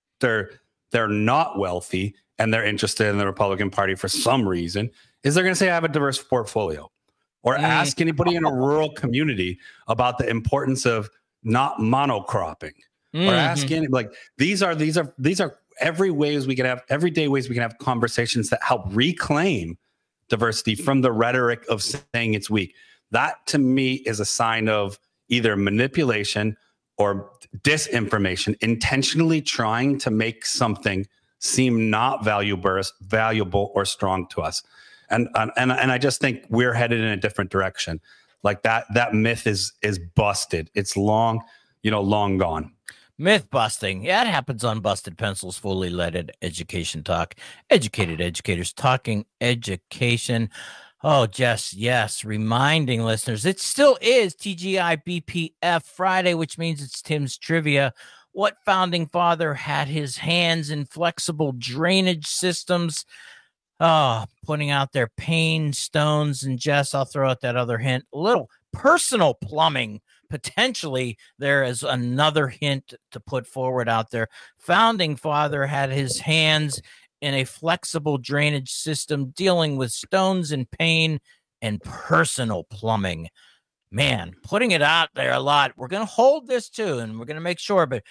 not wealthy and they're interested in the Republican Party for some reason, is they're going to say, I have a diverse portfolio. Or ask anybody in a rural community about the importance of not monocropping. Or ask any, like, these are every ways we can have, everyday ways we can have conversations that help reclaim diversity from the rhetoric of saying it's weak. That, to me, is a sign of either manipulation or disinformation, intentionally trying to make something seem not valuable or strong to us. And I just think we're headed in a different direction. Like that myth is busted. It's long gone. Myth busting. Yeah, it happens on Busted Pencils, fully leaded education talk. Educated educators talking education. Oh, Jess, yes. Reminding listeners, it still is TGI BPF Friday, which means it's Tim's Trivia. What founding father had his hands in flexible drainage systems? Oh, putting out their pane stones. And Jess, I'll throw out that other hint. A little personal plumbing. Potentially, there is another hint to put forward out there. Founding father had his hands in a flexible drainage system dealing with stones and pane and personal plumbing. Man, putting it out there a lot. We're going to hold this too, and we're going to make sure. But,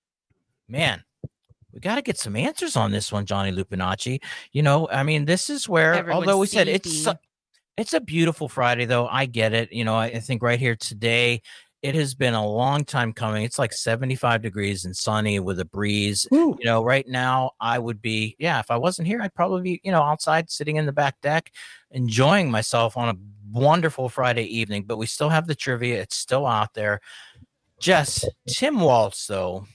man, we got to get some answers on this one, Johnny Lupinacci. I mean, this is where, although we said it's a beautiful Friday, though. I get it. I think right here today, it has been a long time coming. It's like 75 degrees and sunny with a breeze. Ooh. Right now I would be, if I wasn't here, I'd probably be, outside sitting in the back deck, enjoying myself on a wonderful Friday evening. But we still have the trivia. It's still out there. Jess, Tim Waltz, though.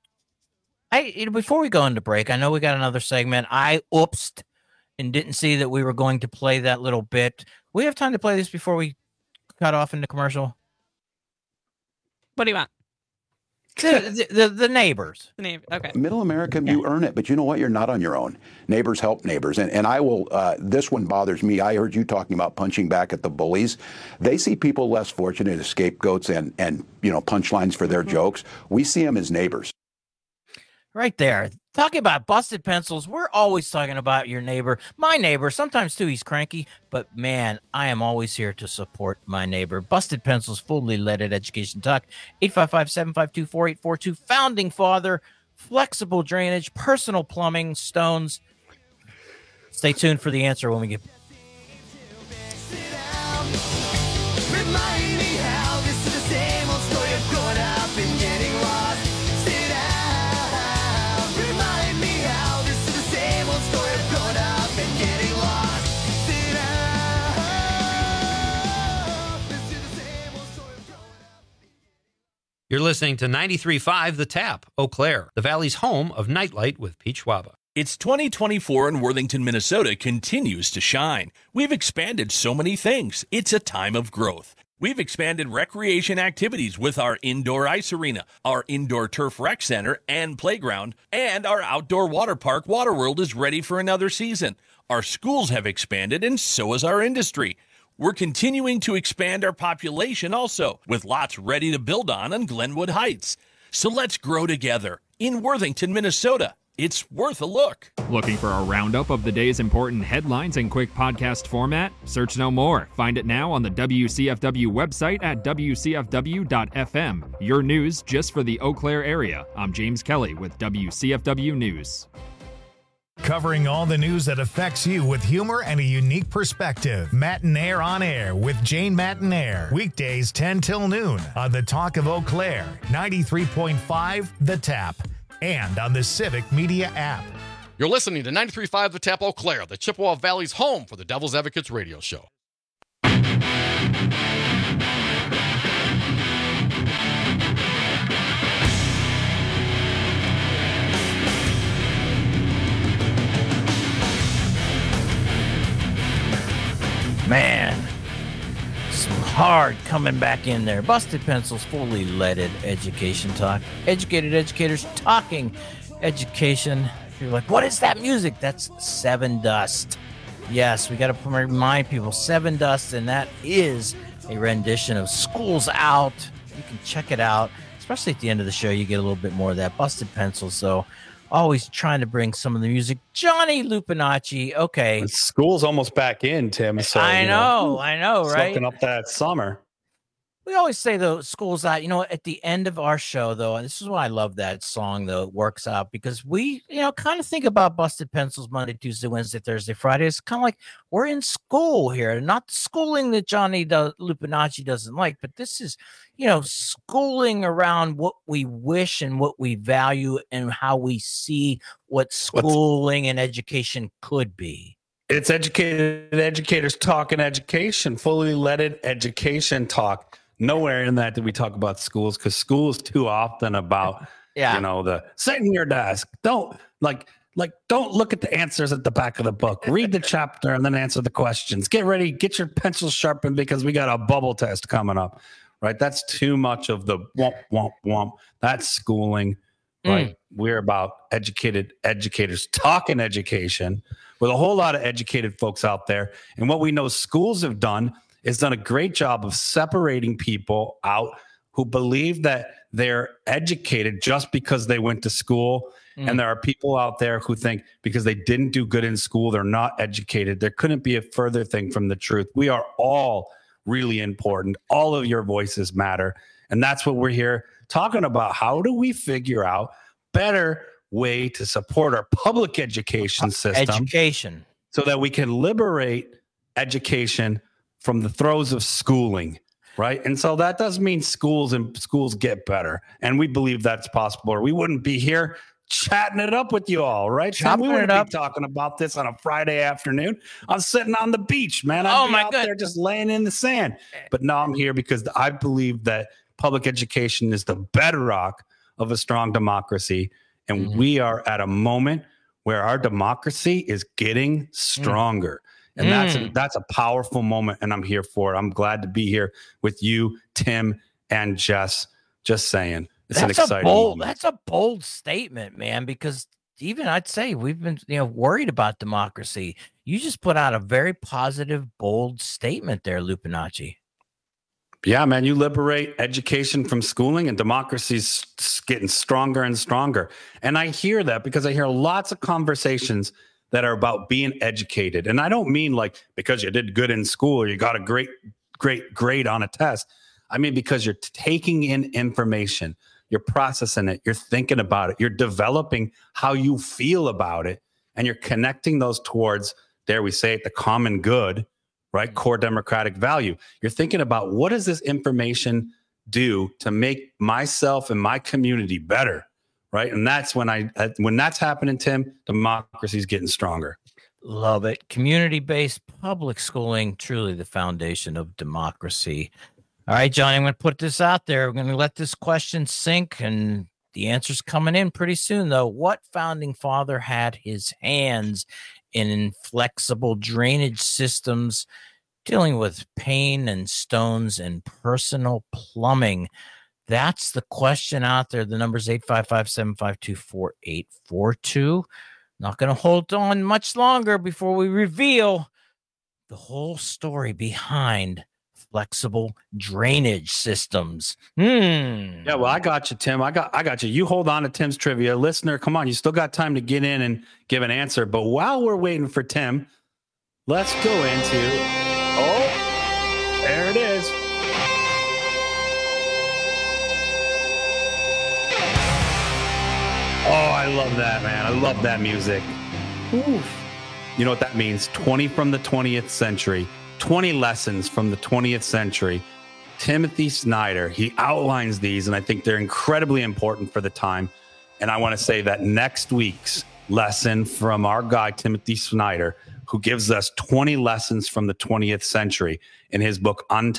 Before we go into break, I know we got another segment. I oopsed and didn't see that we were going to play that little bit. We have time to play this before we cut off into commercial. What do you want? The neighbors. The neighbor. Okay. Middle America, you earn it, but you know what? You're not on your own. Neighbors help neighbors. And I will, this one bothers me. I heard you talking about punching back at the bullies. They see people less fortunate as scapegoats and punchlines for their jokes. We see them as neighbors. Right there. Talking about Busted Pencils, we're always talking about your neighbor. My neighbor, sometimes too, he's cranky, but man, I am always here to support my neighbor. Busted Pencils, fully leaded education talk, 855-752-4842, founding father, flexible drainage, personal plumbing, stones. Stay tuned for the answer when we get... You're listening to 93.5 The Tap, Eau Claire, the Valley's home of Nightlight with Pete Schwaba. It's 2024 and Worthington, Minnesota continues to shine. We've expanded so many things. It's a time of growth. We've expanded recreation activities with our indoor ice arena, our indoor turf rec center and playground, and our outdoor water park, Waterworld, is ready for another season. Our schools have expanded, and so has our industry. We're continuing to expand our population also, with lots ready to build on Glenwood Heights. So let's grow together in Worthington, Minnesota. It's worth a look. Looking for a roundup of the day's important headlines in quick podcast format? Search no more. Find it now on the WCFW website at WCFW.FM. Your news just for the Eau Claire area. I'm James Kelly with WCFW News. Covering all the news that affects you with humor and a unique perspective. Matinaire on Air with Jane Matinaire. Weekdays 10 till noon on the Talk of Eau Claire, 93.5 The Tap, and on the Civic Media app. You're listening to 93.5 The Tap Eau Claire, the Chippewa Valley's home for the Devil's Advocates radio show. Man, some hard coming back in there. Busted Pencils, fully leaded education talk. Educated educators talking education. You're like, what is that music? That's Sevendust. Yes, we got to remind people, Sevendust, and that is a rendition of School's Out. You can check it out, especially at the end of the show. You get a little bit more of that. Busted Pencils, so always trying to bring some of the music. Johnny Lupinacci, okay. School's almost back in, Tim. So I know, right? Soaking up that summer. We always say, though, School's Out. You know, at the end of our show, though, and this is why I love that song, though, it works out, because we, kind of think about Busted Pencils Monday, Tuesday, Wednesday, Thursday, Friday. It's kind of like we're in school here. Not the schooling that Johnny Lupinacci doesn't like, but this is, schooling around what we wish and what we value and how we see what schooling and education could be. It's educated educators talking education, fully leaded education talk. Nowhere in that did we talk about schools, because school is too often about, the sit in your desk. Don't don't look at the answers at the back of the book. Read the chapter and then answer the questions. Get ready. Get your pencils sharpened because we got a bubble test coming up, right? That's too much of the womp, womp, womp. That's schooling, right? We're about educated educators talking education with a whole lot of educated folks out there. And what we know schools have done is done a great job of separating people out who believe that they're educated just because they went to school. And there are people out there who think because they didn't do good in school, they're not educated. There couldn't be a further thing from the truth. We are all really important. All of your voices matter. And that's what we're here talking about. How do we figure out better way to support our public education system? So that we can liberate education from the throes of schooling, right? And so that does mean schools get better. And we believe that's possible, or we wouldn't be here chatting it up with you all, right? We wouldn't be talking about this on a Friday afternoon. I'm sitting on the beach, man. I'm out there just laying in the sand. But no, I'm here because I believe that public education is the bedrock of a strong democracy. And we are at a moment where our democracy is getting stronger. And that's a powerful moment, and I'm here for it. I'm glad to be here with you, Tim, and Jess. Just saying. It's an exciting moment. That's a bold statement, man, because even I'd say we've been worried about democracy. You just put out a very positive, bold statement there, Lupinacci. Yeah, man, you liberate education from schooling and democracy's getting stronger and stronger. And I hear that because I hear lots of conversations that are about being educated. And I don't mean like because you did good in school or you got a great grade on a test. I mean, because you're taking in information, you're processing it, you're thinking about it, you're developing how you feel about it, and you're connecting those towards, dare we say it, the common good, right? Core democratic value. You're thinking about what does this information do to make myself and my community better, right? And that's when that's happening, Tim, democracy's getting stronger. Love it. Community-based public schooling, truly the foundation of democracy. All right, Johnny, I'm going to put this out there. We're going to let this question sink, and the answer's coming in pretty soon, though. What founding father had his hands in inflexible drainage systems, dealing with pain and stones and personal plumbing? That's the question out there. The number's 855-752-4842. Not going to hold on much longer before we reveal the whole story behind flexible drainage systems. Yeah, well, I got you, Tim. I got you. You hold on to Tim's trivia. Listener, come on. You still got time to get in and give an answer. But while we're waiting for Tim, let's go into... Oh, there it is. Oh, I love that, man. I love that music. Oof. You know what that means? 20 from the 20th century. 20 lessons from the 20th century. Timothy Snyder, he outlines these, and I think they're incredibly important for the time. And I want to say that next week's lesson from our guy, Timothy Snyder, who gives us 20 lessons from the 20th century in his book on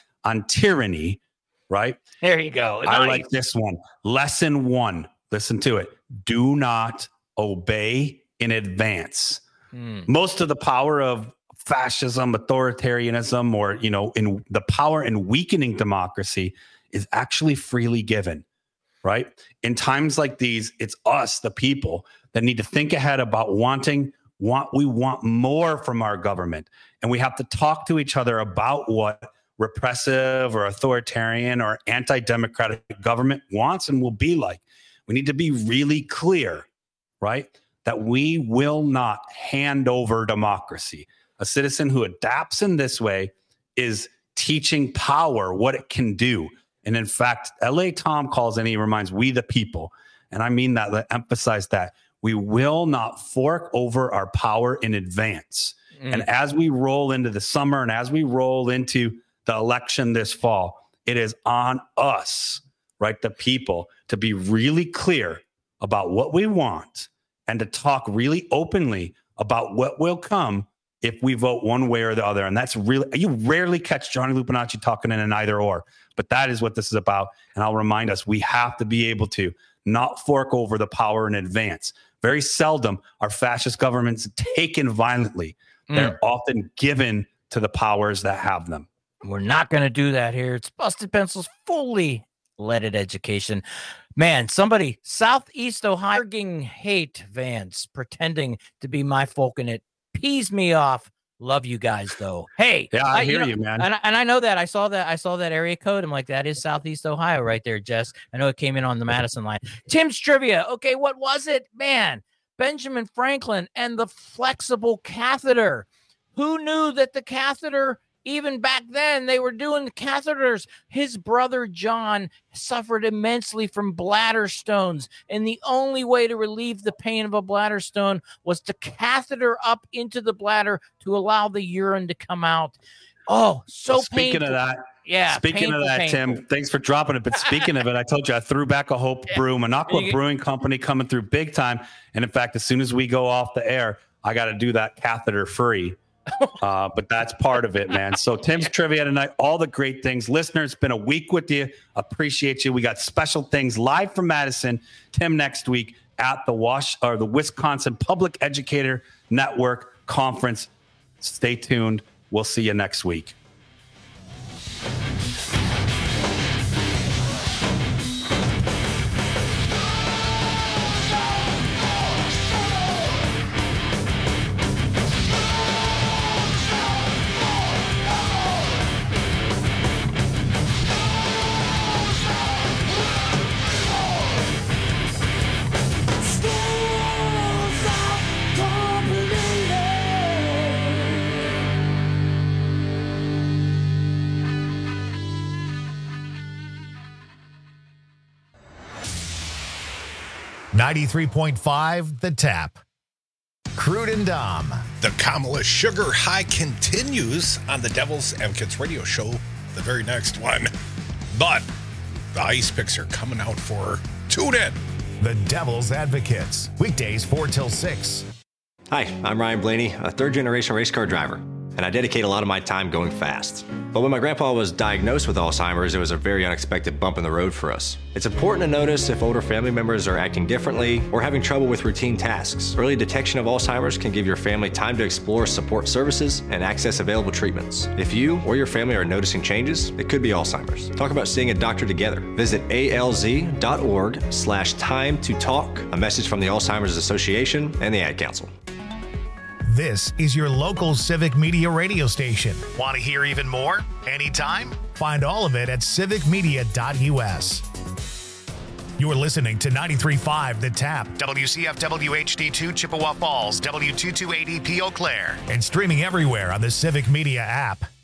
Tyranny, right? There you go. I like this one. Lesson 1. Listen to it. Do not obey in advance. Most of the power of fascism, authoritarianism, or, in the power in weakening democracy is actually freely given, right? In times like these, it's us, the people, that need to think ahead about we want more from our government. And we have to talk to each other about what repressive or authoritarian or anti-democratic government wants and will be like. We need to be really clear, right? That we will not hand over democracy. A citizen who adapts in this way is teaching power what it can do. And in fact, L.A. Tom calls and he reminds we the people. And I mean that, to emphasize that. We will not fork over our power in advance. And as we roll into the summer and as we roll into the election this fall, it is on us, right, the people, to be really clear about what we want and to talk really openly about what will come if we vote one way or the other. And that's really, you rarely catch Johnny Lupinacci talking in an either or, but that is what this is about. And I'll remind us, we have to be able to not fork over the power in advance. Very seldom are fascist governments taken violently. They're often given to the powers that have them. We're not going to do that here. It's Busted Pencil's fully leaded education. Man, somebody, Southeast Ohio, hate Vance, pretending to be my folk, and it pees me off. Love you guys, though. Hey, yeah, I hear you, man. And I know that. I saw that area code. I'm like, that is Southeast Ohio right there, Jess. I know it came in on the Madison line. Tim's trivia. Okay, what was it? Man, Benjamin Franklin and the flexible catheter. Who knew that the catheter, even back then, they were doing catheters? His brother John suffered immensely from bladder stones, and the only way to relieve the pain of a bladder stone was to catheter up into the bladder to allow the urine to come out. Oh, so speaking painful. of that, yeah. Speaking of that, painful. Tim, thanks for dropping it. But speaking of it, I told you I threw back a Hope brew, Minocqua Brewing Company coming through big time. And in fact, as soon as we go off the air, I got to do that catheter free. But that's part of it, man. So Tim's trivia tonight, all the great things. Listeners, it's been a week with you. Appreciate you. We got special things live from Madison. Tim next week at the Wisconsin Public Educator Network Conference. Stay tuned. We'll see you next week. .5 The Tap. Crude and Dom. The Kamala Sugar High continues on the Devil's Advocates radio show, the very next one. But the ice picks are coming out for tune in. The Devil's Advocates. Weekdays 4 till 6. Hi, I'm Ryan Blaney, a third-generation race car driver. and I dedicate a lot of my time going fast. But when my grandpa was diagnosed with Alzheimer's, it was a very unexpected bump in the road for us. It's important to notice if older family members are acting differently or having trouble with routine tasks. Early detection of Alzheimer's can give your family time to explore support services and access available treatments. If you or your family are noticing changes, it could be Alzheimer's. Talk about seeing a doctor together. Visit alz.org/time to talk. A message from the Alzheimer's Association and the Ad Council. This is your local civic media radio station. Want to hear even more? Anytime? Find all of it at civicmedia.us. You're listening to 93.5 The Tap, WCFW HD2 Chippewa Falls, W228EP Eau Claire, and streaming everywhere on the Civic Media app.